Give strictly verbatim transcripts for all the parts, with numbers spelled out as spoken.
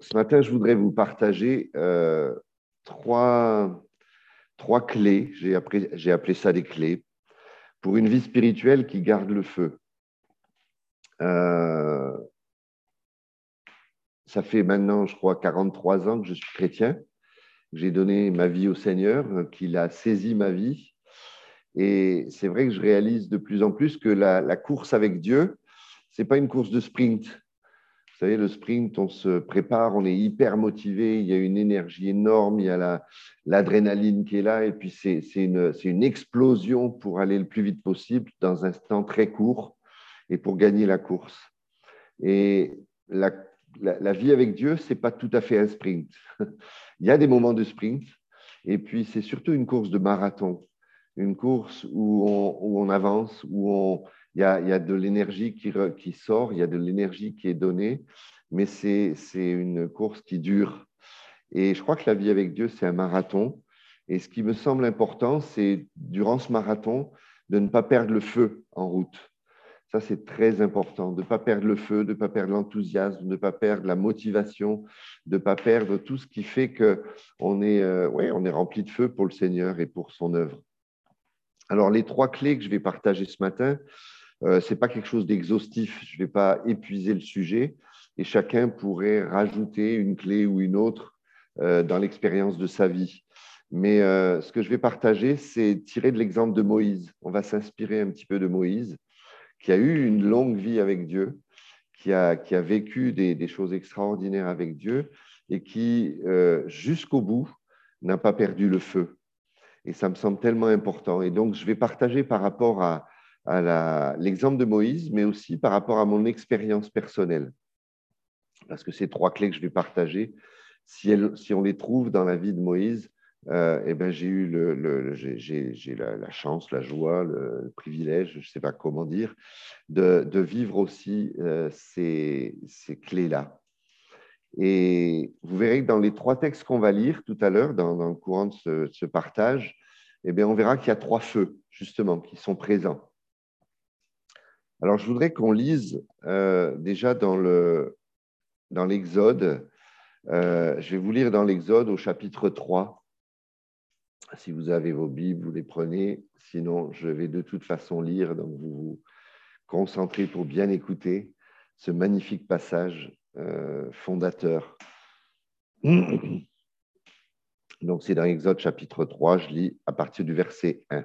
Ce matin, je voudrais vous partager euh, trois, trois clés, j'ai appelé, j'ai appelé ça des clés, pour une vie spirituelle qui garde le feu. Euh, ça fait maintenant, je crois, quarante-trois ans que je suis chrétien. J'ai donné ma vie au Seigneur, qu'il a saisi ma vie. Et c'est vrai que je réalise de plus en plus que la, la course avec Dieu, ce n'est pas une course de sprint. Vous savez, le sprint, on se prépare, on est hyper motivé, il y a une énergie énorme, il y a la, l'adrénaline qui est là, et puis c'est, c'est, une, c'est une explosion pour aller le plus vite possible dans un temps très court et pour gagner la course. Et la, la, la vie avec Dieu, ce n'est pas tout à fait un sprint. Il y a des moments de sprint, et puis c'est surtout une course de marathon, une course où on, où on avance, où on, il y a, il y a de l'énergie qui, re, qui sort, il y a de l'énergie qui est donnée, mais c'est, c'est une course qui dure. Et je crois que la vie avec Dieu, c'est un marathon. Et ce qui me semble important, c'est durant ce marathon, de ne pas perdre le feu en route. Ça, c'est très important, de ne pas perdre le feu, de ne pas perdre l'enthousiasme, de ne pas perdre la motivation, de ne pas perdre tout ce qui fait qu'on est, euh, ouais, on est rempli de feu pour le Seigneur et pour son œuvre. Alors, les trois clés que je vais partager ce matin, euh, ce n'est pas quelque chose d'exhaustif. Je ne vais pas épuiser le sujet et chacun pourrait rajouter une clé ou une autre euh, dans l'expérience de sa vie. Mais euh, ce que je vais partager, c'est tiré de l'exemple de Moïse. On va s'inspirer un petit peu de Moïse, qui a eu une longue vie avec Dieu, qui a, qui a vécu des, des choses extraordinaires avec Dieu et qui, euh, jusqu'au bout, n'a pas perdu le feu. Et ça me semble tellement important. Et donc, je vais partager par rapport à, à la, l'exemple de Moïse, mais aussi par rapport à mon expérience personnelle. Parce que ces trois clés que je vais partager, si, elles, si on les trouve dans la vie de Moïse, euh, eh ben, j'ai eu le, le, j'ai, j'ai, j'ai la, la chance, la joie, le, le privilège, je ne sais pas comment dire, de, de vivre aussi euh, ces, ces clés-là. Et vous verrez que dans les trois textes qu'on va lire tout à l'heure, dans, dans le courant de ce, ce partage, eh bien, on verra qu'il y a trois feux, justement, qui sont présents. Alors, je voudrais qu'on lise euh, déjà dans, le, dans l'Exode. Euh, je vais vous lire dans l'Exode au chapitre trois. Si vous avez vos Bibles, vous les prenez. Sinon, je vais de toute façon lire, donc vous vous concentrez pour bien écouter ce magnifique passage euh, fondateur. Donc, c'est dans Exode chapitre trois, je lis à partir du verset un.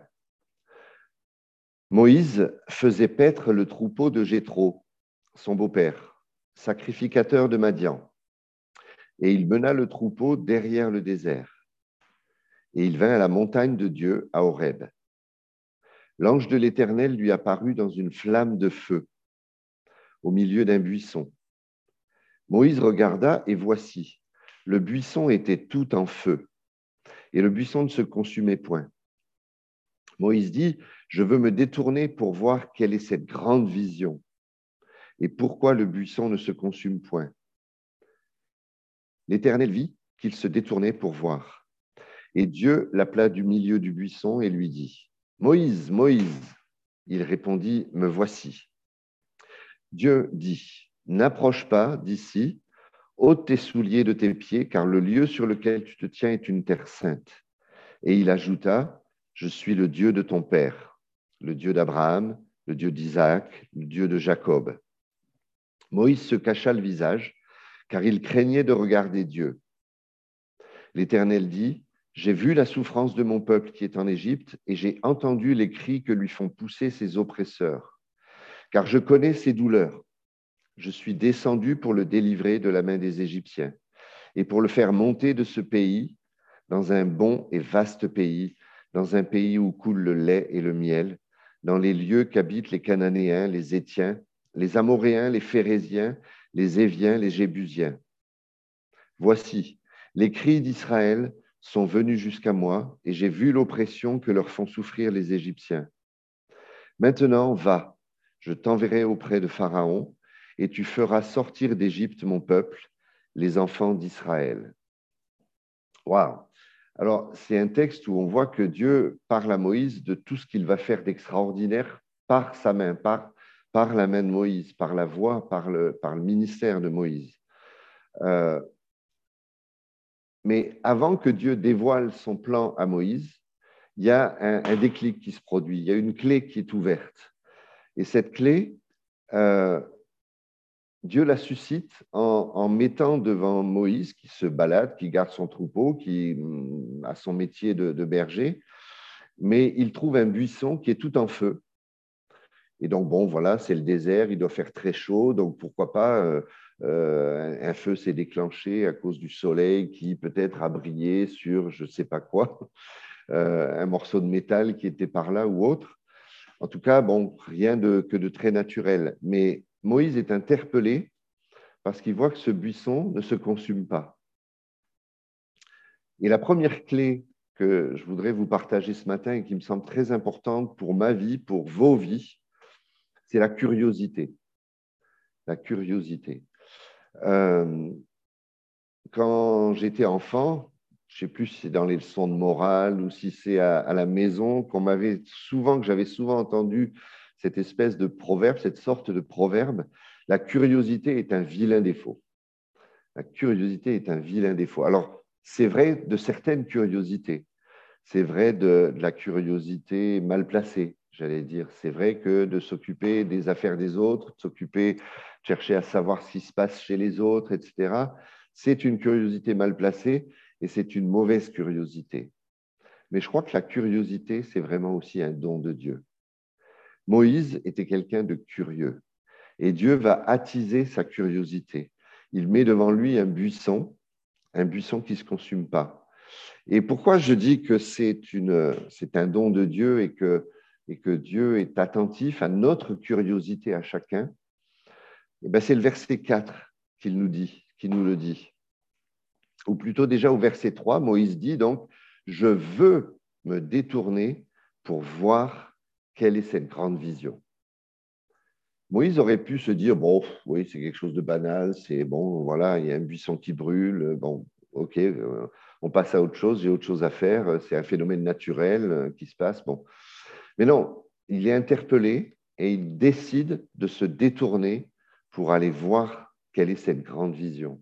Moïse faisait paître le troupeau de Jéthro, son beau-père, sacrificateur de Madian, et il mena le troupeau derrière le désert. Et il vint à la montagne de Dieu, à Horeb. L'ange de l'Éternel lui apparut dans une flamme de feu, au milieu d'un buisson. Moïse regarda, et voici, le buisson était tout en feu, et le buisson ne se consumait point. Moïse dit, je veux me détourner pour voir quelle est cette grande vision et pourquoi le buisson ne se consume point. L'Éternel vit qu'il se détournait pour voir. Et Dieu l'appela du milieu du buisson et lui dit, Moïse, Moïse. Il répondit, me voici. Dieu dit, n'approche pas d'ici, ôte tes souliers de tes pieds, car le lieu sur lequel tu te tiens est une terre sainte. Et il ajouta, je suis le Dieu de ton père, le Dieu d'Abraham, le Dieu d'Isaac, le Dieu de Jacob. Moïse se cacha le visage, car il craignait de regarder Dieu. L'Éternel dit, j'ai vu la souffrance de mon peuple qui est en Égypte, et j'ai entendu les cris que lui font pousser ses oppresseurs. Car je connais ses douleurs. Je suis descendu pour le délivrer de la main des Égyptiens, et pour le faire monter de ce pays, dans un bon et vaste pays, dans un pays où coule le lait et le miel, dans les lieux qu'habitent les Cananéens, les Hétiens, les Amoréens, les Phéréziens, les Éviens, les Jébusiens. Voici, les cris d'Israël sont venus jusqu'à moi, et j'ai vu l'oppression que leur font souffrir les Égyptiens. Maintenant, va, je t'enverrai auprès de Pharaon, et tu feras sortir d'Égypte mon peuple, les enfants d'Israël. Waouh! Alors, c'est un texte où on voit que Dieu parle à Moïse de tout ce qu'il va faire d'extraordinaire par sa main, par, par la main de Moïse, par la voix, par le, par le ministère de Moïse. Euh, Mais avant que Dieu dévoile son plan à Moïse, il y a un, un déclic qui se produit, il y a une clé qui est ouverte. Et cette clé, euh, Dieu la suscite en, en mettant devant Moïse, qui se balade, qui garde son troupeau, qui a son métier de, de berger, mais il trouve un buisson qui est tout en feu. Et donc, bon, voilà, c'est le désert, il doit faire très chaud, donc pourquoi pas, euh, euh, un feu s'est déclenché à cause du soleil qui peut-être a brillé sur je ne sais pas quoi, euh, un morceau de métal qui était par là ou autre. En tout cas, bon, rien de, que de très naturel. Mais Moïse est interpellé parce qu'il voit que ce buisson ne se consume pas. Et la première clé que je voudrais vous partager ce matin et qui me semble très importante pour ma vie, pour vos vies, c'est la curiosité. La curiosité. Euh, quand j'étais enfant, je ne sais plus si c'est dans les leçons de morale ou si c'est à, à la maison, qu'on m'avait souvent, que j'avais souvent entendu cette espèce de proverbe, cette sorte de proverbe, la curiosité est un vilain défaut. La curiosité est un vilain défaut. Alors, c'est vrai de certaines curiosités. C'est vrai de, de la curiosité mal placée, j'allais dire. C'est vrai que de s'occuper des affaires des autres, de s'occuper, de chercher à savoir ce qui se passe chez les autres, et cetera, c'est une curiosité mal placée et c'est une mauvaise curiosité. Mais je crois que la curiosité, c'est vraiment aussi un don de Dieu. Moïse était quelqu'un de curieux et Dieu va attiser sa curiosité. Il met devant lui un buisson, un buisson qui ne se consume pas. Et pourquoi je dis que c'est, une, c'est un don de Dieu et que, et que Dieu est attentif à notre curiosité à chacun? Eh bien, c'est le verset quatre qu'il nous dit, qui nous le dit. Ou plutôt déjà au verset trois, Moïse dit donc, je veux me détourner pour voir quelle est cette grande vision. Moïse aurait pu se dire, bon, oui, c'est quelque chose de banal, c'est bon, voilà, il y a un buisson qui brûle, bon, ok, euh, on passe à autre chose, j'ai autre chose à faire, c'est un phénomène naturel euh, qui se passe, bon. Mais non, il est interpellé et il décide de se détourner pour aller voir quelle est cette grande vision.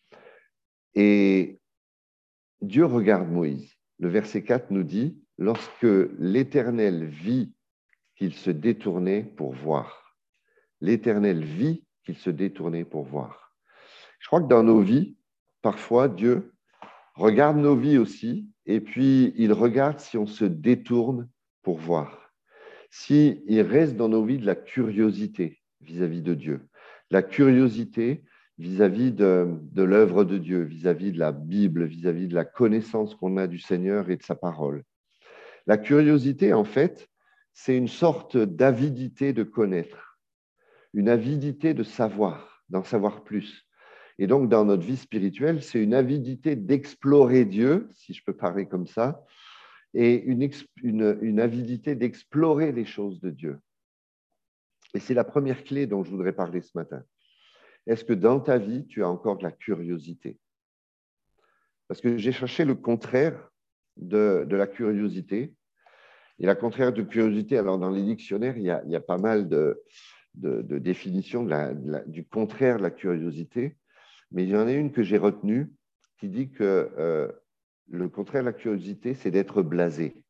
Et Dieu regarde Moïse. Le verset quatre nous dit, lorsque l'Éternel vit qu'il se détournait pour voir. L'Éternel vit qu'il se détournait pour voir. Je crois que dans nos vies, parfois, Dieu regarde nos vies aussi, et puis il regarde si on se détourne pour voir. Si il reste dans nos vies de la curiosité vis-à-vis de Dieu, la curiosité vis-à-vis de, de l'œuvre de Dieu, vis-à-vis de la Bible, vis-à-vis de la connaissance qu'on a du Seigneur et de sa parole. La curiosité, en fait, c'est une sorte d'avidité de connaître, une avidité de savoir, d'en savoir plus. Et donc, dans notre vie spirituelle, c'est une avidité d'explorer Dieu, si je peux parler comme ça, et une, une, une avidité d'explorer les choses de Dieu. Et c'est la première clé dont je voudrais parler ce matin. Est-ce que dans ta vie, tu as encore de la curiosité? Parce que j'ai cherché le contraire de, de la curiosité. Et la contraire de curiosité, alors dans les dictionnaires, il y a, il y a pas mal de, de, de définitions de la, de la, du contraire de la curiosité. Mais il y en a une que j'ai retenue qui dit que euh, le contraire de la curiosité, c'est d'être blasé.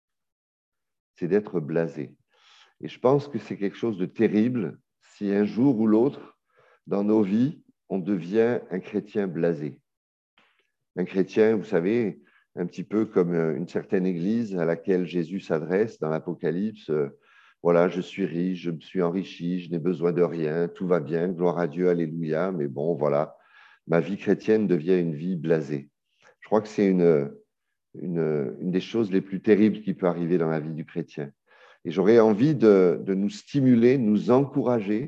C'est d'être blasé. Et je pense que c'est quelque chose de terrible si un jour ou l'autre, dans nos vies, on devient un chrétien blasé. Un chrétien, vous savez, un petit peu comme une certaine église à laquelle Jésus s'adresse dans l'Apocalypse. Voilà, je suis riche, je me suis enrichi, je n'ai besoin de rien, tout va bien, gloire à Dieu, alléluia. Mais bon, voilà, ma vie chrétienne devient une vie blasée. Je crois que c'est une, une, une des choses les plus terribles qui peut arriver dans la vie du chrétien. Et j'aurais envie de, de nous stimuler, nous encourager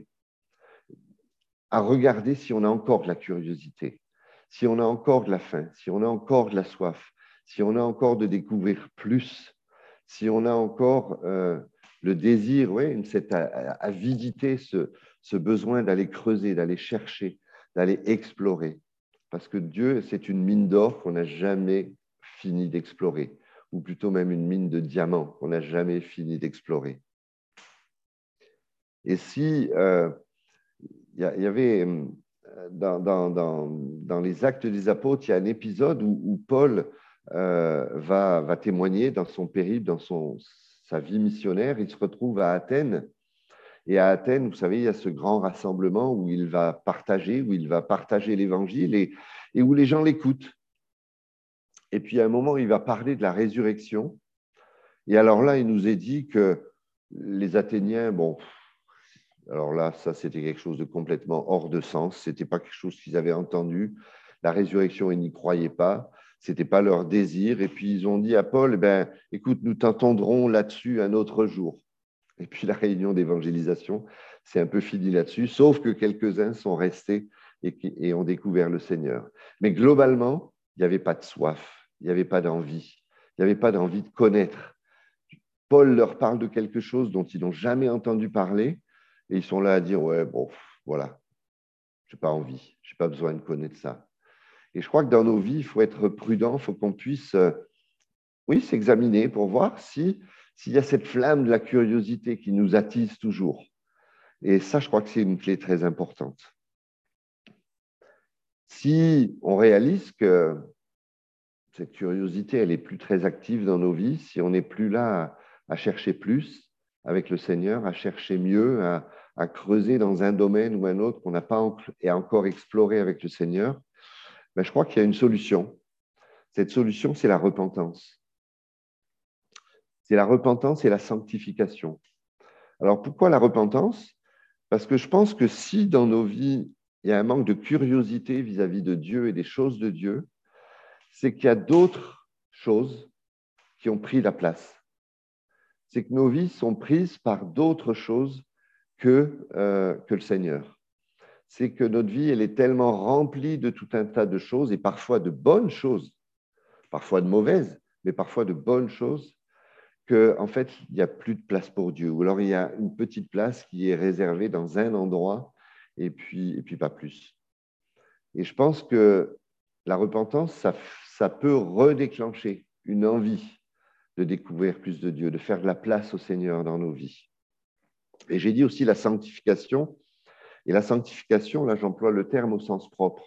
à regarder si on a encore de la curiosité, si on a encore de la faim, si on a encore de la soif, si on a encore de découvrir plus, si on a encore euh, le désir, ouais, cette avidité, ce, ce besoin d'aller creuser, d'aller chercher, d'aller explorer. Parce que Dieu, c'est une mine d'or qu'on n'a jamais fini d'explorer, ou plutôt même une mine de diamants qu'on n'a jamais fini d'explorer. Et si euh, il y avait dans, dans, dans, dans les Actes des Apôtres, il y a un épisode où, où Paul euh, va, va témoigner dans son périple, dans son, sa vie missionnaire. Il se retrouve à Athènes. Et à Athènes, vous savez, il y a ce grand rassemblement où il va partager, où il va partager l'évangile et, et où les gens l'écoutent. Et puis, à un moment, il va parler de la résurrection. Et alors là, il nous est dit que les Athéniens, bon, alors là, ça, c'était quelque chose de complètement hors de sens. Ce n'était pas quelque chose qu'ils avaient entendu. La résurrection, ils n'y croyaient pas. Ce n'était pas leur désir. Et puis, ils ont dit à Paul, eh ben, écoute, nous t'entendrons là-dessus un autre jour. Et puis, la réunion d'évangélisation, c'est un peu fini là-dessus, sauf que quelques-uns sont restés et, et ont découvert le Seigneur. Mais globalement, il n'y avait pas de soif, il n'y avait pas d'envie, il n'y avait pas d'envie de connaître. Paul leur parle de quelque chose dont ils n'ont jamais entendu parler et ils sont là à dire, ouais, bon, voilà, je n'ai pas envie, je n'ai pas besoin de connaître ça. Et je crois que dans nos vies, il faut être prudent, il faut qu'on puisse, euh, oui, s'examiner pour voir si, s'il y a cette flamme de la curiosité qui nous attise toujours. Et ça, je crois que c'est une clé très importante. Si on réalise que cette curiosité, elle n'est plus très active dans nos vies, si on n'est plus là à, à chercher plus avec le Seigneur, à chercher mieux, à, à creuser dans un domaine ou un autre qu'on n'a pas en, et encore exploré avec le Seigneur, ben, je crois qu'il y a une solution. Cette solution, c'est la repentance. C'est la repentance et la sanctification. Alors, pourquoi la repentance? Parce que je pense que si dans nos vies, il y a un manque de curiosité vis-à-vis de Dieu et des choses de Dieu, c'est qu'il y a d'autres choses qui ont pris la place. C'est que nos vies sont prises par d'autres choses que, euh, que le Seigneur. C'est que notre vie, elle est tellement remplie de tout un tas de choses, et parfois de bonnes choses, parfois de mauvaises, mais parfois de bonnes choses, qu'en en fait, il n'y a plus de place pour Dieu. Ou alors, il y a une petite place qui est réservée dans un endroit, et puis, et puis pas plus. Et je pense que la repentance, ça, ça peut redéclencher une envie de découvrir plus de Dieu, de faire de la place au Seigneur dans nos vies. Et j'ai dit aussi la sanctification. Et la sanctification, là, j'emploie le terme au sens propre.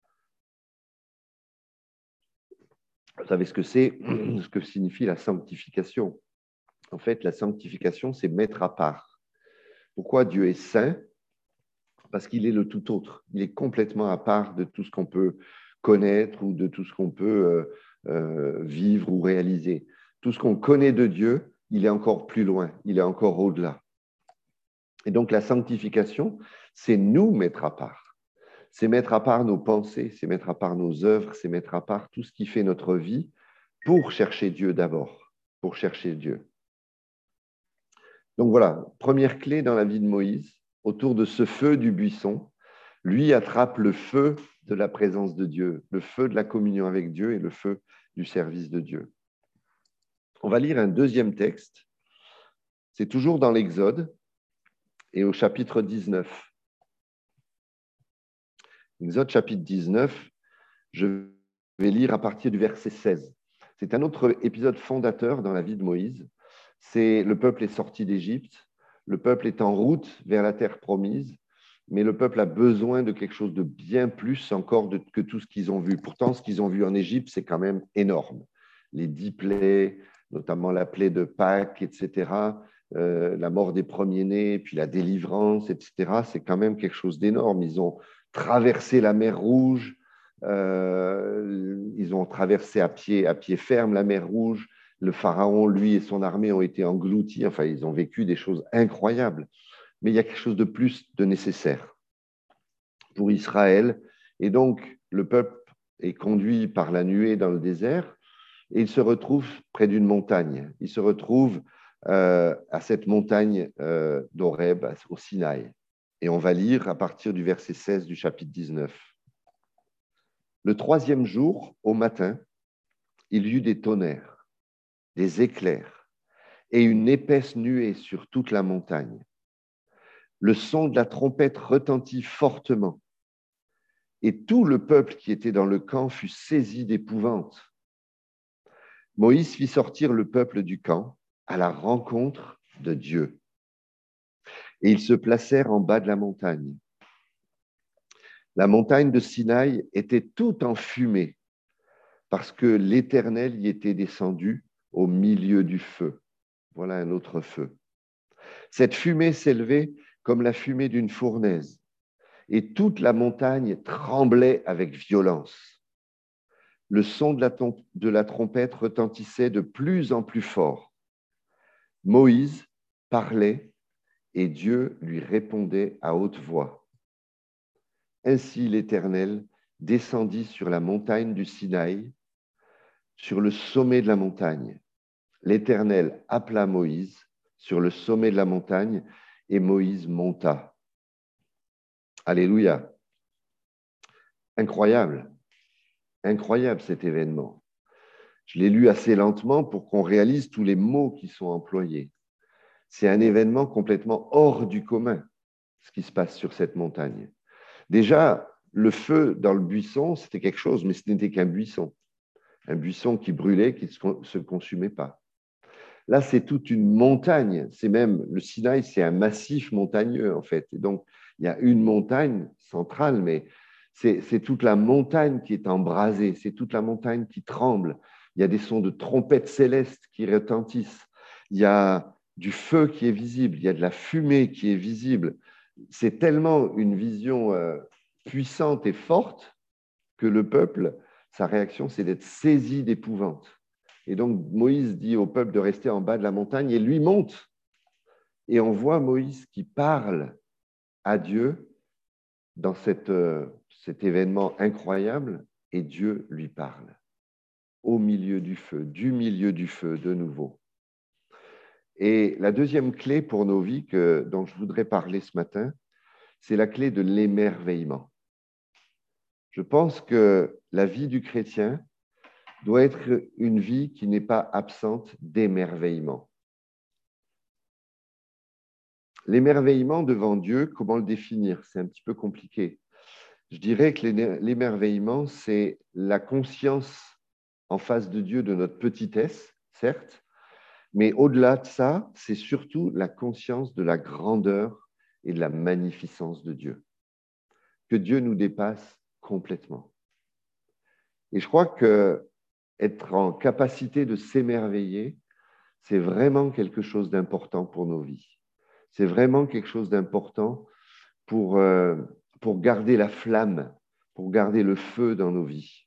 Vous savez ce que c'est, ce que signifie la sanctification. En fait, la sanctification, c'est mettre à part. Pourquoi Dieu est saint? Parce qu'il est le tout autre. Il est complètement à part de tout ce qu'on peut connaître ou de tout ce qu'on peut euh, euh, vivre ou réaliser. Tout ce qu'on connaît de Dieu, il est encore plus loin, il est encore au-delà. Et donc la sanctification, c'est nous mettre à part. C'est mettre à part nos pensées, c'est mettre à part nos œuvres, c'est mettre à part tout ce qui fait notre vie pour chercher Dieu d'abord, pour chercher Dieu. Donc voilà, première clé dans la vie de Moïse, autour de ce feu du buisson, lui attrape le feu de la présence de Dieu, le feu de la communion avec Dieu et le feu du service de Dieu. On va lire un deuxième texte, c'est toujours dans l'Exode et au chapitre dix-neuf. Exode chapitre dix-neuf, je vais lire à partir du verset seize. C'est un autre épisode fondateur dans la vie de Moïse. C'est le peuple est sorti d'Égypte, le peuple est en route vers la terre promise, mais le peuple a besoin de quelque chose de bien plus encore de, que tout ce qu'ils ont vu. Pourtant, ce qu'ils ont vu en Égypte, c'est quand même énorme. Les dix plaies, notamment la plaie de Pâques, et cetera, euh, la mort des premiers-nés, puis la délivrance, et cetera, c'est quand même quelque chose d'énorme. Ils ont traversé la mer Rouge, euh, ils ont traversé à pied, à pied ferme la mer Rouge. Le pharaon, lui et son armée ont été engloutis. Enfin, ils ont vécu des choses incroyables. Mais il y a quelque chose de plus de nécessaire pour Israël. Et donc, le peuple est conduit par la nuée dans le désert et il se retrouve près d'une montagne. Il se retrouve euh, à cette montagne euh, d'Horeb, au Sinaï. Et on va lire à partir du verset seize du chapitre dix-neuf. Le troisième jour, au matin, il y eut des tonnerres, des éclairs et une épaisse nuée sur toute la montagne. Le son de la trompette retentit fortement, et tout le peuple qui était dans le camp fut saisi d'épouvante. Moïse fit sortir le peuple du camp à la rencontre de Dieu, et ils se placèrent en bas de la montagne. La montagne de Sinaï était toute en fumée parce que l'Éternel y était descendu au milieu du feu. Voilà un autre feu. Cette fumée s'élevait comme la fumée d'une fournaise et toute la montagne tremblait avec violence. Le son de la, de la trompette retentissait de plus en plus fort. Moïse parlait et Dieu lui répondait à haute voix. Ainsi l'Éternel descendit sur la montagne du Sinaï, sur le sommet de la montagne. L'Éternel appela Moïse sur le sommet de la montagne et Moïse monta. Alléluia. Incroyable, incroyable cet événement. Je l'ai lu assez lentement pour qu'on réalise tous les mots qui sont employés. C'est un événement complètement hors du commun, ce qui se passe sur cette montagne. Déjà, le feu dans le buisson, c'était quelque chose, mais ce n'était qu'un buisson. Un buisson qui brûlait, qui ne se consumait pas. Là, c'est toute une montagne. C'est même, le Sinaï, c'est un massif montagneux, en fait. Et donc, il y a une montagne centrale, mais c'est, c'est toute la montagne qui est embrasée. C'est toute la montagne qui tremble. Il y a des sons de trompettes célestes qui retentissent. Il y a du feu qui est visible. Il y a de la fumée qui est visible. C'est tellement une vision euh, puissante et forte que le peuple, sa réaction, c'est d'être saisi d'épouvante. Et donc, Moïse dit au peuple de rester en bas de la montagne et lui monte. Et on voit Moïse qui parle à Dieu dans cette, euh, cet événement incroyable et Dieu lui parle au milieu du feu, du milieu du feu de nouveau. Et la deuxième clé pour nos vies que, dont je voudrais parler ce matin, c'est la clé de l'émerveillement. Je pense que la vie du chrétien doit être une vie qui n'est pas absente d'émerveillement. L'émerveillement devant Dieu, comment le définir? C'est un petit peu compliqué. Je dirais que l'émerveillement, c'est la conscience en face de Dieu de notre petitesse, certes, mais au-delà de ça, c'est surtout la conscience de la grandeur et de la magnificence de Dieu. Que Dieu nous dépasse complètement. Et je crois qu'être en capacité de s'émerveiller, c'est vraiment quelque chose d'important pour nos vies. C'est vraiment quelque chose d'important pour, euh, pour garder la flamme, pour garder le feu dans nos vies.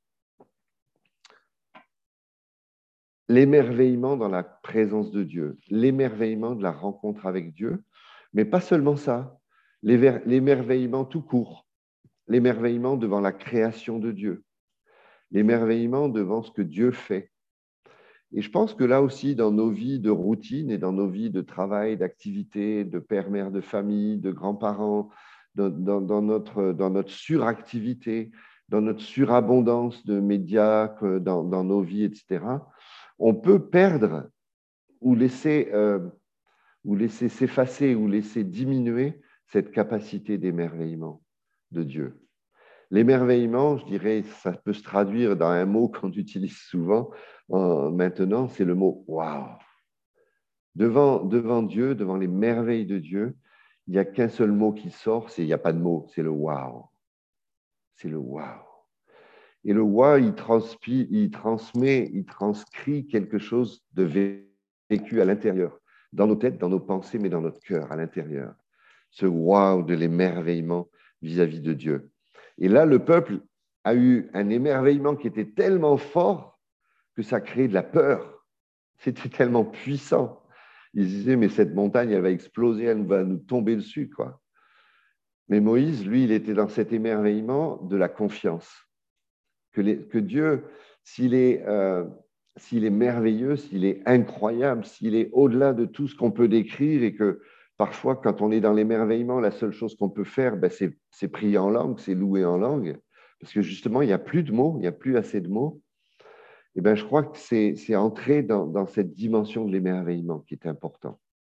L'émerveillement dans la présence de Dieu, l'émerveillement de la rencontre avec Dieu, mais pas seulement ça, l'émerveillement tout court, l'émerveillement devant la création de Dieu, l'émerveillement devant ce que Dieu fait. Et je pense que là aussi, dans nos vies de routine et dans nos vies de travail, d'activité, de père, mère, de famille, de grands-parents, dans, dans, dans, notre, dans notre suractivité, dans notre surabondance de médias, dans, dans nos vies, et cetera, on peut perdre ou laisser, euh, ou laisser s'effacer ou laisser diminuer cette capacité d'émerveillement de Dieu. L'émerveillement, je dirais, ça peut se traduire dans un mot qu'on utilise souvent euh, maintenant, c'est le mot « waouh ». Devant, devant Dieu, devant les merveilles de Dieu, il n'y a qu'un seul mot qui sort, c'est, il n'y a pas de mot, c'est le « waouh ». C'est le « waouh ». Et le « waouh », il, transpi, il transmet, il transcrit quelque chose de vécu à l'intérieur, dans nos têtes, dans nos pensées, mais dans notre cœur, à l'intérieur. Ce « waouh » de l'émerveillement vis-à-vis de Dieu. Et là, le peuple a eu un émerveillement qui était tellement fort que ça créait de la peur. C'était tellement puissant. Ils disaient, mais cette montagne, elle va exploser, elle va nous tomber dessus, quoi. Mais Moïse, lui, il était dans cet émerveillement de la confiance. Que, les, que Dieu, s'il est, euh, s'il est merveilleux, s'il est incroyable, s'il est au-delà de tout ce qu'on peut décrire et que parfois, quand on est dans l'émerveillement, la seule chose qu'on peut faire, ben, c'est, c'est prier en langue, c'est louer en langue, parce que justement, il n'y a plus de mots, il n'y a plus assez de mots. Et ben, je crois que c'est, c'est entrer dans, dans cette dimension de l'émerveillement qui est important.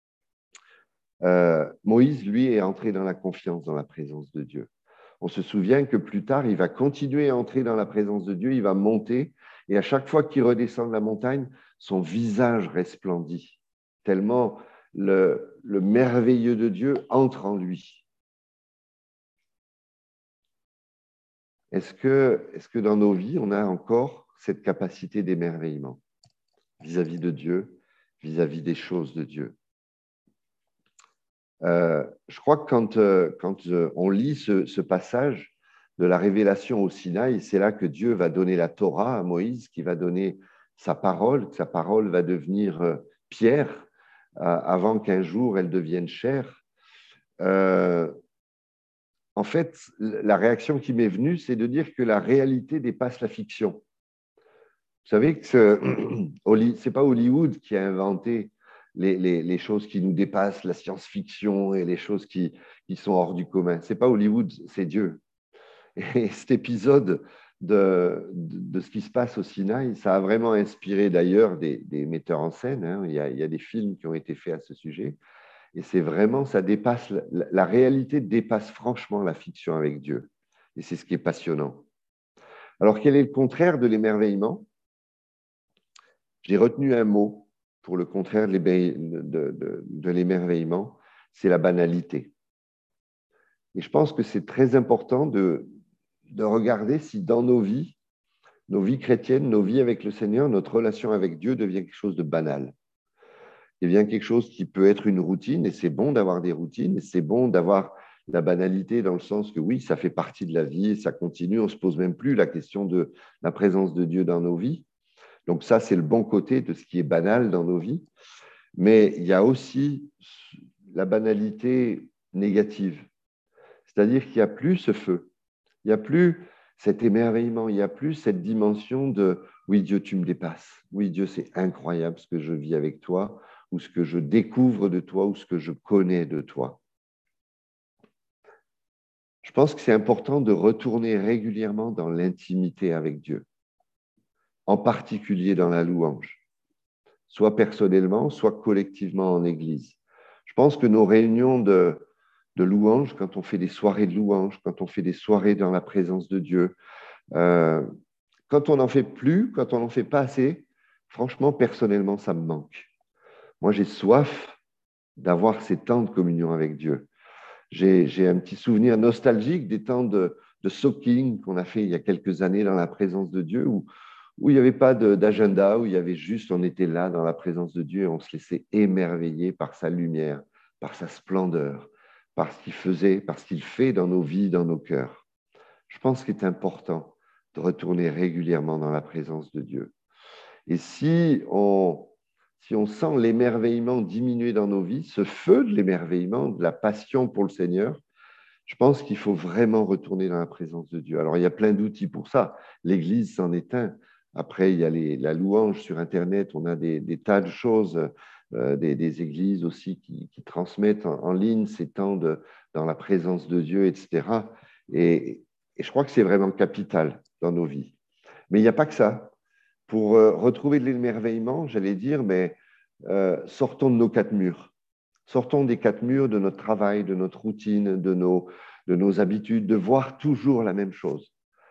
Euh, Moïse, lui, est entré dans la confiance, dans la présence de Dieu. On se souvient que plus tard, il va continuer à entrer dans la présence de Dieu, il va monter, et à chaque fois qu'il redescend de la montagne, son visage resplendit, tellement le, le merveilleux de Dieu entre en lui. Est-ce que, est-ce que dans nos vies, on a encore cette capacité d'émerveillement vis-à-vis de Dieu, vis-à-vis des choses de Dieu? Euh, je crois que quand, euh, quand euh, on lit ce, ce passage de la révélation au Sinaï, c'est là que Dieu va donner la Torah à Moïse, qui va donner sa parole, que sa parole va devenir euh, pierre euh, avant qu'un jour elle devienne chair. Euh, en fait, la réaction qui m'est venue, c'est de dire que la réalité dépasse la fiction. Vous savez que ce n'est pas Hollywood qui a inventé les, les, les choses qui nous dépassent, la science-fiction et les choses qui, qui sont hors du commun. Ce n'est pas Hollywood, c'est Dieu. Et cet épisode de, de, de ce qui se passe au Sinaï, ça a vraiment inspiré d'ailleurs des, des metteurs en scène. Hein. Il y a, il y a des films qui ont été faits à ce sujet. Et c'est vraiment, ça dépasse, la, la réalité dépasse franchement la fiction avec Dieu. Et c'est ce qui est passionnant. Alors, quel est le contraire de l'émerveillement? J'ai retenu un mot pour le contraire de, de, de, de l'émerveillement, c'est la banalité. Et je pense que c'est très important de, de regarder si dans nos vies, nos vies chrétiennes, nos vies avec le Seigneur, notre relation avec Dieu devient quelque chose de banal. Devient quelque chose qui peut être une routine, et c'est bon d'avoir des routines, et c'est bon d'avoir la banalité dans le sens que oui, ça fait partie de la vie, et ça continue, on ne se pose même plus la question de la présence de Dieu dans nos vies. Donc ça, c'est le bon côté de ce qui est banal dans nos vies. Mais il y a aussi la banalité négative. C'est-à-dire qu'il n'y a plus ce feu. Il n'y a plus cet émerveillement. Il n'y a plus cette dimension de « oui, Dieu, tu me dépasses. Oui, Dieu, c'est incroyable ce que je vis avec toi ou ce que je découvre de toi ou ce que je connais de toi. » Je pense que c'est important de retourner régulièrement dans l'intimité avec Dieu, en particulier dans la louange, soit personnellement, soit collectivement en Église. Je pense que nos réunions de, de louange, quand on fait des soirées de louange, quand on fait des soirées dans la présence de Dieu, euh, quand on n'en fait plus, quand on n'en fait pas assez, franchement, personnellement, ça me manque. Moi, j'ai soif d'avoir ces temps de communion avec Dieu. J'ai, j'ai un petit souvenir nostalgique des temps de, de soaking qu'on a fait il y a quelques années dans la présence de Dieu, où, où il n'y avait pas de, d'agenda, où il y avait juste, on était là dans la présence de Dieu et on se laissait émerveiller par sa lumière, par sa splendeur, par ce qu'il faisait, par ce qu'il fait dans nos vies, dans nos cœurs. Je pense qu'il est important de retourner régulièrement dans la présence de Dieu. Et si on, si on sent l'émerveillement diminuer dans nos vies, ce feu de l'émerveillement, de la passion pour le Seigneur, je pense qu'il faut vraiment retourner dans la présence de Dieu. Alors, il y a plein d'outils pour ça. L'Église s'en est un. Après, il y a les, la louange sur Internet. On a des, des tas de choses, euh, des, des églises aussi qui, qui transmettent en, en ligne ces temps de, dans la présence de Dieu, et cetera. Et, et je crois que c'est vraiment capital dans nos vies. Mais il n'y a pas que ça. Pour euh, retrouver de l'émerveillement, j'allais dire, mais euh, sortons de nos quatre murs. Sortons des quatre murs de notre travail, de notre routine, de nos, de nos habitudes, de voir toujours la même chose.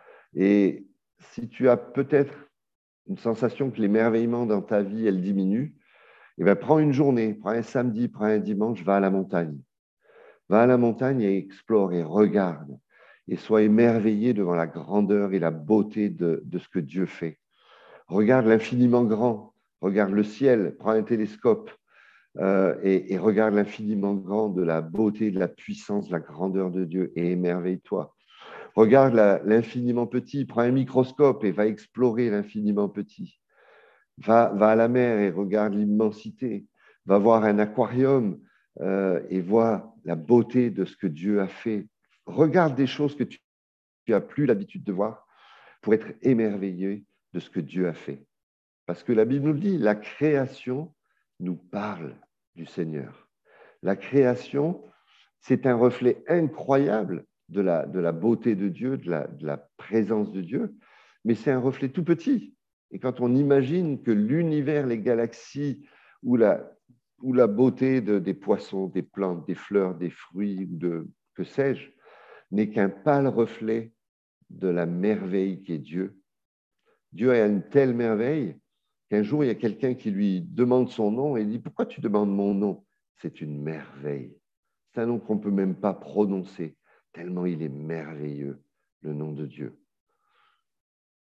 Et si tu as peut-être une sensation que l'émerveillement dans ta vie, elle diminue, eh bien, prends une journée, prends un samedi, prends un dimanche, va à la montagne. Va à la montagne et explore et regarde. Et sois émerveillé devant la grandeur et la beauté de, de ce que Dieu fait. Regarde l'infiniment grand, regarde le ciel, prends un télescope, Euh, et, et regarde l'infiniment grand de la beauté, de la puissance, de la grandeur de Dieu et émerveille-toi. Regarde la, l'infiniment petit, prends un microscope et va explorer l'infiniment petit. Va, va à la mer et regarde l'immensité. Va voir un aquarium euh, et vois la beauté de ce que Dieu a fait. Regarde des choses que tu n'as plus l'habitude de voir pour être émerveillé de ce que Dieu a fait. Parce que la Bible nous le dit, la création nous parle du Seigneur. La création, c'est un reflet incroyable de la, de la beauté de Dieu, de la, de la présence de Dieu, mais c'est un reflet tout petit. Et quand on imagine que l'univers, les galaxies, ou la, ou la beauté de, des poissons, des plantes, des fleurs, des fruits, de, que sais-je, n'est qu'un pâle reflet de la merveille qu'est Dieu. Dieu a une telle merveille qu'un jour, il y a quelqu'un qui lui demande son nom et il dit « Pourquoi tu demandes mon nom ?» C'est une merveille. C'est un nom qu'on ne peut même pas prononcer, tellement il est merveilleux, le nom de Dieu.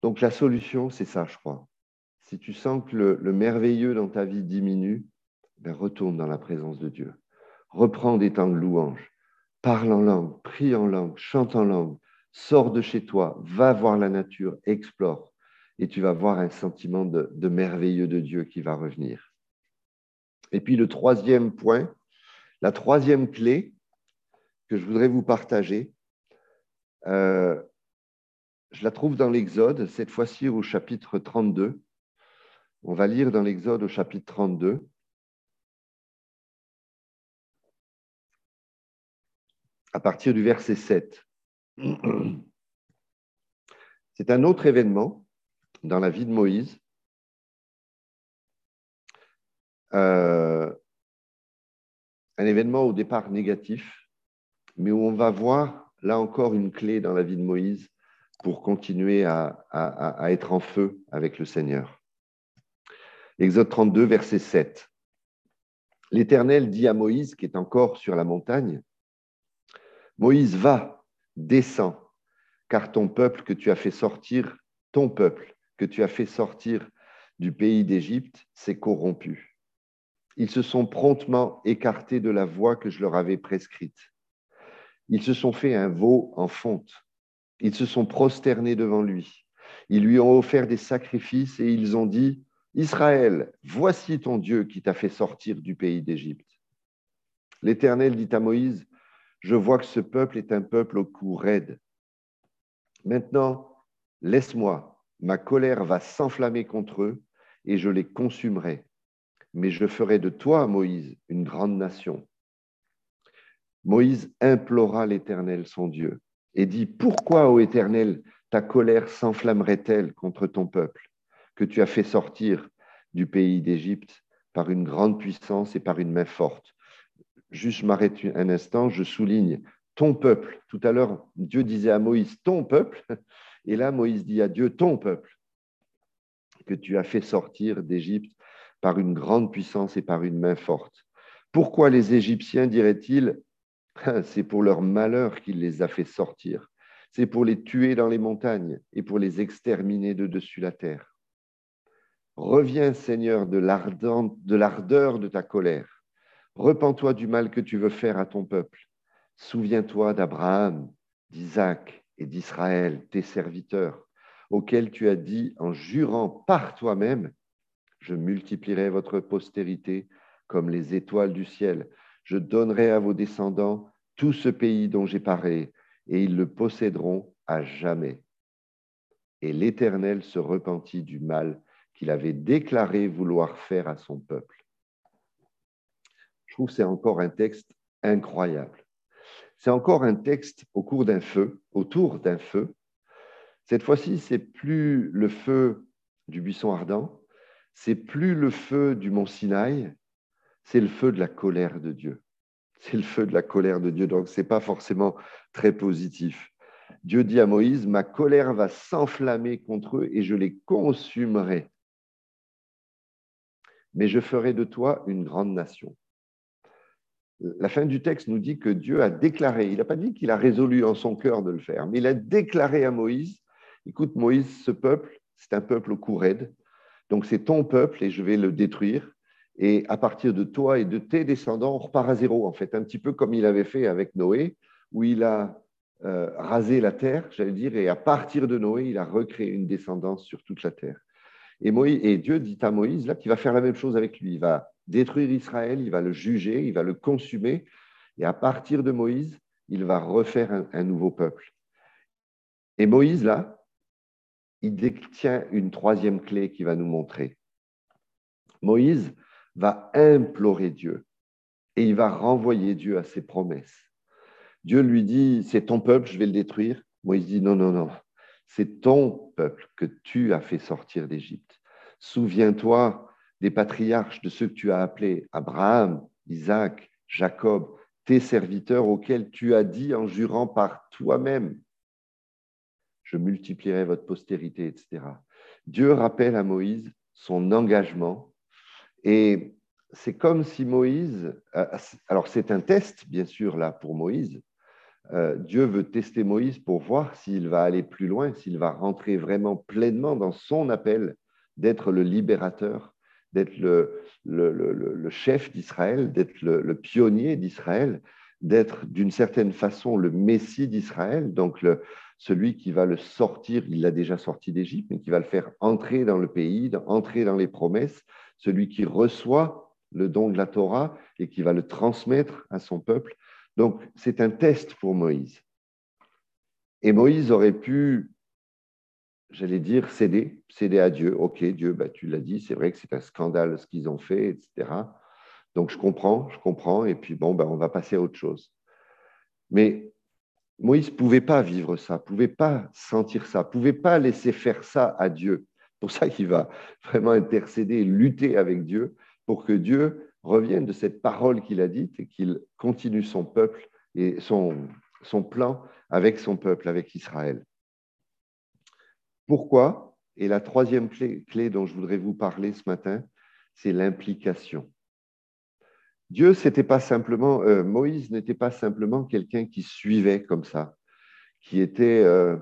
Donc la solution, c'est ça, je crois. Si tu sens que le, le merveilleux dans ta vie diminue, ben retourne dans la présence de Dieu. Reprends des temps de louange. Parle en langue, prie en langue, chante en langue. Sors de chez toi, va voir la nature, explore. Et tu vas voir un sentiment de, de merveilleux de Dieu qui va revenir. Et puis le troisième point, la troisième clé que je voudrais vous partager, euh, je la trouve dans l'Exode, cette fois-ci au chapitre trente-deux. On va lire dans l'Exode au chapitre trente-deux. À partir du verset sept. C'est un autre événement dans la vie de Moïse. Euh, un événement au départ négatif, mais où on va voir, là encore, une clé dans la vie de Moïse pour continuer à, à, à être en feu avec le Seigneur. Exode trente-deux, verset sept. L'Éternel dit à Moïse, qui est encore sur la montagne, « Moïse, va, descends, car ton peuple que tu as fait sortir, ton peuple que tu as fait sortir du pays d'Égypte s'est corrompu. Ils se sont promptement écartés de la voie que je leur avais prescrite. Ils se sont fait un veau en fonte. Ils se sont prosternés devant lui. Ils lui ont offert des sacrifices et ils ont dit, « Israël, voici ton Dieu qui t'a fait sortir du pays d'Égypte. » L'Éternel dit à Moïse, « Je vois que ce peuple est un peuple au cou raide. Maintenant, laisse-moi, ma colère va s'enflammer contre eux et je les consumerai. Mais je ferai de toi, Moïse, une grande nation. » Moïse implora l'Éternel, son Dieu, et dit, « Pourquoi, ô Éternel, ta colère s'enflammerait-elle contre ton peuple, que tu as fait sortir du pays d'Égypte par une grande puissance et par une main forte ?» Juste, je m'arrête un instant, je souligne ton peuple. Tout à l'heure, Dieu disait à Moïse, ton peuple, et là, Moïse dit à Dieu, ton peuple, que tu as fait sortir d'Égypte par une grande puissance et par une main forte. Pourquoi les Égyptiens, diraient-ils, c'est pour leur malheur qu'il les a fait sortir. C'est pour les tuer dans les montagnes et pour les exterminer de dessus la terre. Reviens, Seigneur, de l'ardeur de ta colère. Repens-toi du mal que tu veux faire à ton peuple. Souviens-toi d'Abraham, d'Isaac et d'Israël, tes serviteurs, auxquels tu as dit en jurant par toi-même, je multiplierai votre postérité comme les étoiles du ciel. Je donnerai à vos descendants tout ce pays dont j'ai parlé, et ils le posséderont à jamais. Et l'Éternel se repentit du mal qu'il avait déclaré vouloir faire à son peuple. Je trouve que c'est encore un texte incroyable. C'est encore un texte au cours d'un feu, autour d'un feu. Cette fois-ci, c'est plus le feu du buisson ardent, c'est plus le feu du mont Sinaï, c'est le feu de la colère de Dieu. C'est le feu de la colère de Dieu, donc ce n'est pas forcément très positif. Dieu dit à Moïse, « Ma colère va s'enflammer contre eux et je les consumerai. Mais je ferai de toi une grande nation. » La fin du texte nous dit que Dieu a déclaré, il n'a pas dit qu'il a résolu en son cœur de le faire, mais il a déclaré à Moïse, « Écoute Moïse, ce peuple, c'est un peuple au cou raide, donc c'est ton peuple et je vais le détruire. Et à partir de toi et de tes descendants, on repart à zéro, en fait, un petit peu comme il avait fait avec Noé, où il a euh, rasé la terre, j'allais dire, et à partir de Noé, il a recréé une descendance sur toute la terre. Et, Moïse, et Dieu dit à Moïse là qu'il va faire la même chose avec lui. Il va détruire Israël, il va le juger, il va le consumer, et à partir de Moïse, il va refaire un, un nouveau peuple. Et Moïse, là, il détient une troisième clé qui va nous montrer. Moïse va implorer Dieu et il va renvoyer Dieu à ses promesses. Dieu lui dit, c'est ton peuple, je vais le détruire. Moïse dit, non, non, non, c'est ton peuple que tu as fait sortir d'Égypte. Souviens-toi des patriarches, de ceux que tu as appelés Abraham, Isaac, Jacob, tes serviteurs auxquels tu as dit en jurant par toi-même, je multiplierai votre postérité, et cetera. Dieu rappelle à Moïse son engagement. Et c'est comme si Moïse, alors c'est un test bien sûr là pour Moïse, euh, Dieu veut tester Moïse pour voir s'il va aller plus loin, s'il va rentrer vraiment pleinement dans son appel d'être le libérateur, d'être le, le, le, le chef d'Israël, d'être le, le pionnier d'Israël, d'être d'une certaine façon le Messie d'Israël, donc le, celui qui va le sortir, il l'a déjà sorti d'Égypte, mais qui va le faire entrer dans le pays, entrer dans les promesses, celui qui reçoit le don de la Torah et qui va le transmettre à son peuple. Donc, c'est un test pour Moïse. Et Moïse aurait pu, j'allais dire, céder, céder à Dieu. Ok, Dieu, bah, tu l'as dit, c'est vrai que c'est un scandale ce qu'ils ont fait, et cetera. Donc, je comprends, je comprends, et puis bon, bah, on va passer à autre chose. Mais Moïse ne pouvait pas vivre ça, ne pouvait pas sentir ça, ne pouvait pas laisser faire ça à Dieu. C'est pour ça qu'il va vraiment intercéder, lutter avec Dieu, pour que Dieu revienne de cette parole qu'il a dite et qu'il continue son peuple et son, son plan avec son peuple, avec Israël. Pourquoi? Et la troisième clé, clé dont je voudrais vous parler ce matin, c'est l'implication. Dieu, c'était pas simplement, euh, Moïse n'était pas simplement quelqu'un qui suivait comme ça, qui était euh,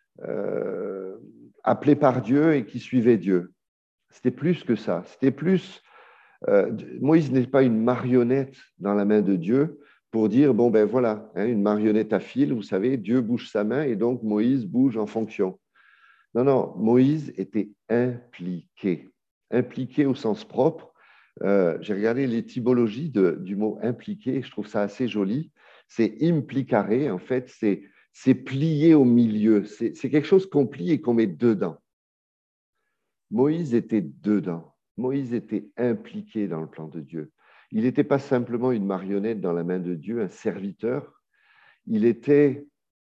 euh, appelé par Dieu et qui suivait Dieu. C'était plus que ça. C'était plus. Euh, Moïse n'est pas une marionnette dans la main de Dieu pour dire bon ben voilà, hein, une marionnette à fil, vous savez, Dieu bouge sa main et donc Moïse bouge en fonction. Non, non, Moïse était impliqué, impliqué au sens propre. Euh, j'ai regardé l'étymologie de, du mot impliqué, je trouve ça assez joli. C'est implicare, en fait, c'est, c'est plié au milieu. C'est, c'est quelque chose qu'on plie et qu'on met dedans. Moïse était dedans. Moïse était impliqué dans le plan de Dieu. Il n'était pas simplement une marionnette dans la main de Dieu, un serviteur. Il était,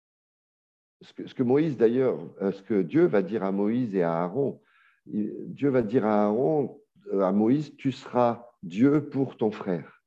ce que, ce que Moïse d'ailleurs, ce que Dieu va dire à Moïse et à Aaron, Dieu va dire à Aaron, à Moïse, tu seras Dieu pour ton frère.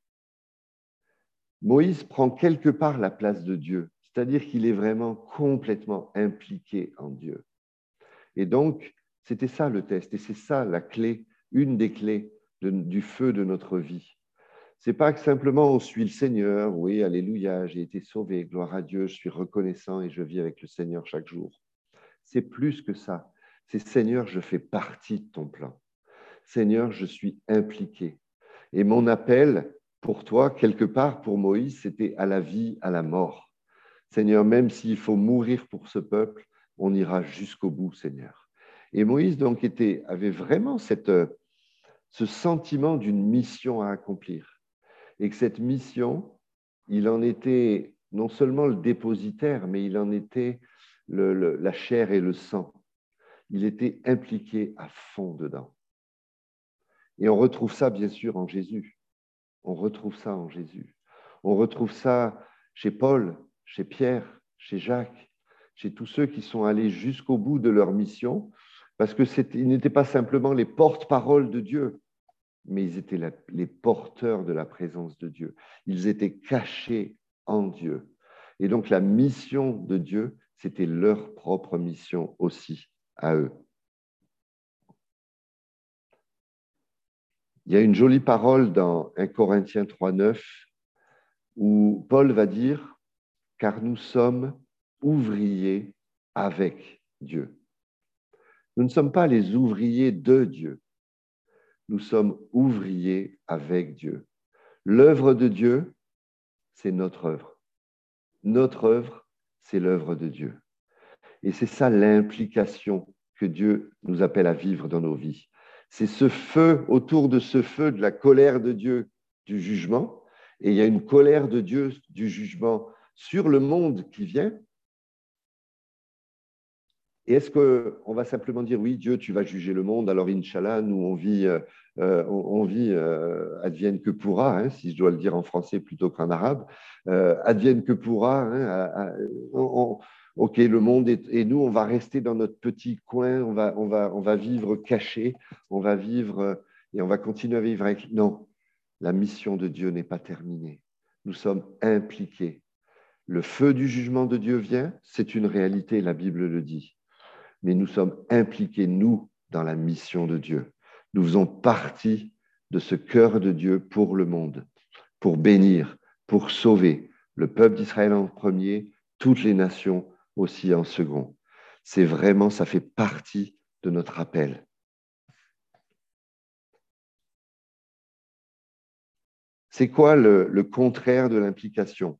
Moïse prend quelque part la place de Dieu, c'est-à-dire qu'il est vraiment complètement impliqué en Dieu. Et donc, c'était ça le test, et c'est ça la clé, une des clés de, du feu de notre vie. C'est pas que simplement on suit le Seigneur, oui, alléluia, j'ai été sauvé, gloire à Dieu, je suis reconnaissant et je vis avec le Seigneur chaque jour. C'est plus que ça. C'est Seigneur, je fais partie de ton plan. Seigneur, je suis impliqué. Et mon appel pour toi, quelque part pour Moïse, c'était à la vie, à la mort. Seigneur, même s'il faut mourir pour ce peuple, on ira jusqu'au bout, Seigneur. Et Moïse, donc, était, avait vraiment cette, ce sentiment d'une mission à accomplir. Et que cette mission, il en était non seulement le dépositaire, mais il en était le, le, la chair et le sang. Il était impliqué à fond dedans. Et on retrouve ça, bien sûr, en Jésus. On retrouve ça en Jésus. On retrouve ça chez Paul, chez Pierre, chez Jacques, chez tous ceux qui sont allés jusqu'au bout de leur mission, parce qu'ils n'étaient pas simplement les porte-paroles de Dieu, mais ils étaient la, les porteurs de la présence de Dieu. Ils étaient cachés en Dieu. Et donc la mission de Dieu, c'était leur propre mission aussi à eux. Il y a une jolie parole dans un Corinthiens trois neuf où Paul va dire « Car nous sommes ouvriers avec Dieu ». Nous ne sommes pas les ouvriers de Dieu. Nous sommes ouvriers avec Dieu. L'œuvre de Dieu, c'est notre œuvre. Notre œuvre, c'est l'œuvre de Dieu. Et c'est ça l'implication que Dieu nous appelle à vivre dans nos vies. C'est ce feu, autour de ce feu de la colère de Dieu du jugement, et il y a une colère de Dieu du jugement sur le monde qui vient. Et est-ce qu'on va simplement dire, oui, Dieu, tu vas juger le monde, alors Inch'Allah, nous, on vit, euh, on, on vit euh, advienne que pourra, hein, si je dois le dire en français plutôt qu'en arabe, euh, advienne que pourra, hein, à, à, on, on, ok, le monde est, et nous, on va rester dans notre petit coin, on va, on va, on va vivre caché, on va vivre et on va continuer à vivre avec. Non, la mission de Dieu n'est pas terminée. Nous sommes impliqués. Le feu du jugement de Dieu vient, c'est une réalité, la Bible le dit. Mais nous sommes impliqués, nous, dans la mission de Dieu. Nous faisons partie de ce cœur de Dieu pour le monde, pour bénir, pour sauver, le peuple d'Israël en premier, toutes les nations aussi en second. C'est vraiment, ça fait partie de notre appel. C'est quoi le, le contraire de l'implication?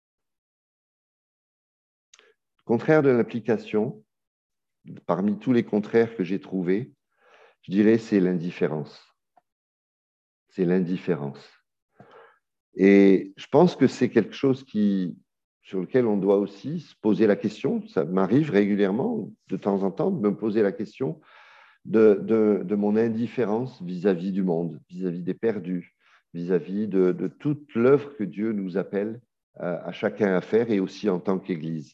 Le contraire de l'implication, parmi tous les contraires que j'ai trouvés, je dirais c'est l'indifférence. C'est l'indifférence. Et je pense que c'est quelque chose qui, sur lequel on doit aussi se poser la question. Ça m'arrive régulièrement, de temps en temps, de me poser la question de, de, de mon indifférence vis-à-vis du monde, vis-à-vis des perdus, vis-à-vis de, de toute l'œuvre que Dieu nous appelle à, à chacun à faire et aussi en tant qu'Église.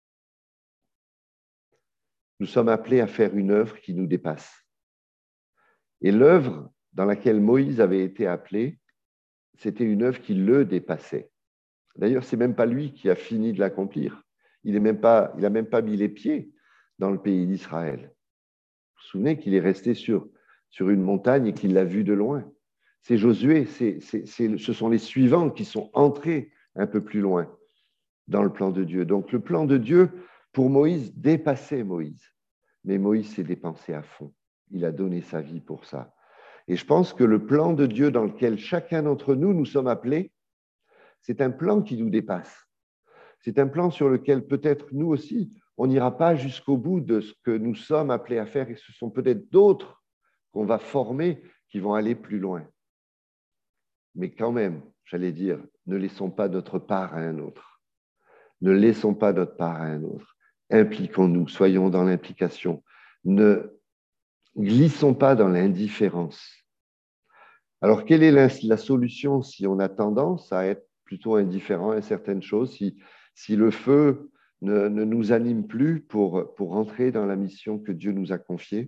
Nous sommes appelés à faire une œuvre qui nous dépasse. Et l'œuvre dans laquelle Moïse avait été appelé, c'était une œuvre qui le dépassait. D'ailleurs, ce n'est même pas lui qui a fini de l'accomplir. Il n'a même, même pas mis les pieds dans le pays d'Israël. Vous vous souvenez qu'il est resté sur, sur une montagne et qu'il l'a vu de loin. C'est Josué, c'est, c'est, c'est, ce sont les suivants qui sont entrés un peu plus loin dans le plan de Dieu. Donc le plan de Dieu, pour Moïse, dépassait Moïse. Mais Moïse s'est dépensé à fond. Il a donné sa vie pour ça. Et je pense que le plan de Dieu dans lequel chacun d'entre nous, nous sommes appelés, c'est un plan qui nous dépasse. C'est un plan sur lequel peut-être nous aussi, on n'ira pas jusqu'au bout de ce que nous sommes appelés à faire et ce sont peut-être d'autres qu'on va former qui vont aller plus loin. Mais quand même, j'allais dire, ne laissons pas notre part à un autre. Ne laissons pas notre part à un autre. Impliquons-nous, soyons dans l'implication. Ne glissons pas dans l'indifférence. Alors, quelle est la, la solution si on a tendance à être plutôt indifférent à certaines choses, si, si le feu ne, ne nous anime plus pour, pour entrer dans la mission que Dieu nous a confiée?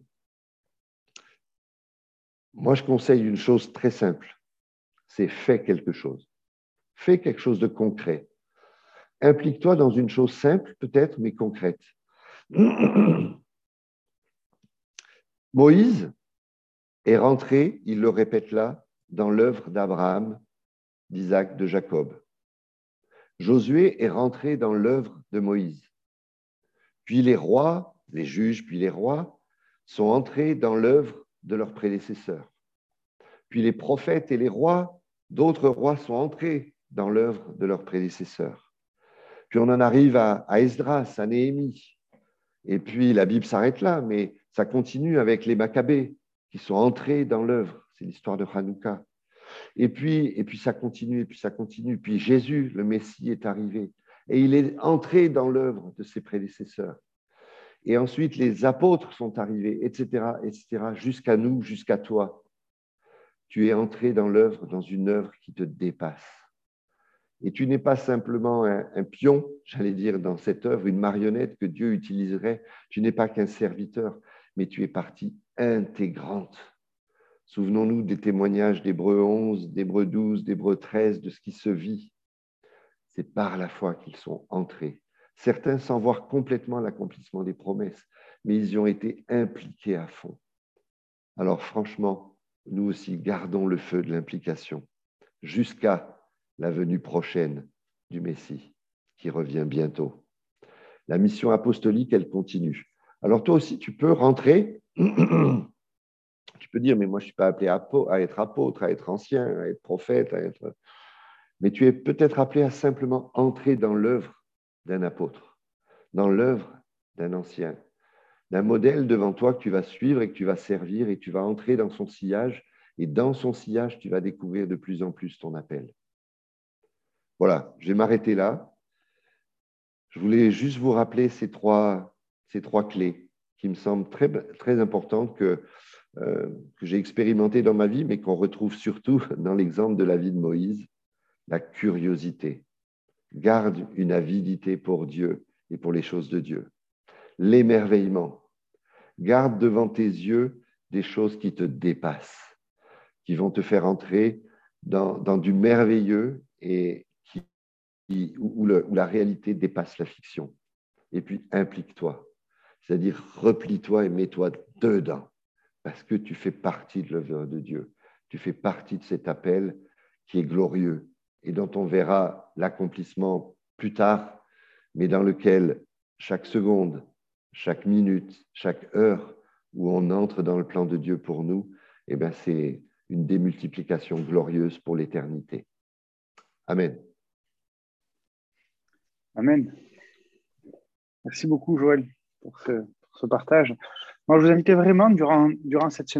Moi, je conseille une chose très simple, c'est fais quelque chose. Fais quelque chose de concret. Implique-toi dans une chose simple, peut-être, mais concrète. Moïse est rentré, il le répète là, dans l'œuvre d'Abraham, d'Isaac, de Jacob. Josué est rentré dans l'œuvre de Moïse. Puis les rois, les juges, puis les rois sont entrés dans l'œuvre de leurs prédécesseurs. Puis les prophètes et les rois, d'autres rois sont entrés dans l'œuvre de leurs prédécesseurs. Puis on en arrive à, à Esdras, à Néhémie. Et puis la Bible s'arrête là, mais ça continue avec les Maccabées qui sont entrés dans l'œuvre. C'est l'histoire de Hanouka. Et puis, et puis ça continue, et puis ça continue. Puis Jésus, le Messie, est arrivé. Et il est entré dans l'œuvre de ses prédécesseurs. Et ensuite, les apôtres sont arrivés, et cetera, et cetera, jusqu'à nous, jusqu'à toi. Tu es entré dans l'œuvre, dans une œuvre qui te dépasse. Et tu n'es pas simplement un, un pion, j'allais dire, dans cette œuvre, une marionnette que Dieu utiliserait. Tu n'es pas qu'un serviteur, mais tu es partie intégrante. Souvenons-nous des témoignages d'Hébreux onze, d'Hébreux douze, d'Hébreux treize, de ce qui se vit. C'est par la foi qu'ils sont entrés. Certains sans voir complètement l'accomplissement des promesses, mais ils y ont été impliqués à fond. Alors franchement, nous aussi, gardons le feu de l'implication jusqu'à la venue prochaine du Messie, qui revient bientôt. La mission apostolique, elle continue. Alors toi aussi, tu peux rentrer, tu peux dire, mais moi, je ne suis pas appelé à être apôtre, à être ancien, à être prophète, à être... Mais tu es peut-être appelé à simplement entrer dans l'œuvre d'un apôtre, dans l'œuvre d'un ancien, d'un modèle devant toi que tu vas suivre et que tu vas servir et tu vas entrer dans son sillage et dans son sillage, tu vas découvrir de plus en plus ton appel. Voilà, je vais m'arrêter là. Je voulais juste vous rappeler ces trois, ces trois clés qui me semblent très, très importantes que, euh, que j'ai expérimentées dans ma vie, mais qu'on retrouve surtout dans l'exemple de la vie de Moïse. La curiosité. Garde une avidité pour Dieu et pour les choses de Dieu. L'émerveillement. Garde devant tes yeux des choses qui te dépassent, qui vont te faire entrer dans, dans du merveilleux et qui, qui, où, le, où la réalité dépasse la fiction. Et puis, implique-toi. C'est-à-dire, replie-toi et mets-toi dedans, parce que tu fais partie de l'œuvre de Dieu. Tu fais partie de cet appel qui est glorieux, et dont on verra l'accomplissement plus tard, mais dans lequel chaque seconde, chaque minute, chaque heure où on entre dans le plan de Dieu pour nous, eh bien, c'est une démultiplication glorieuse pour l'éternité. Amen. Amen. Merci beaucoup, Joël, pour ce, pour ce partage. Moi, je vous invitais vraiment, durant, durant cette semaine,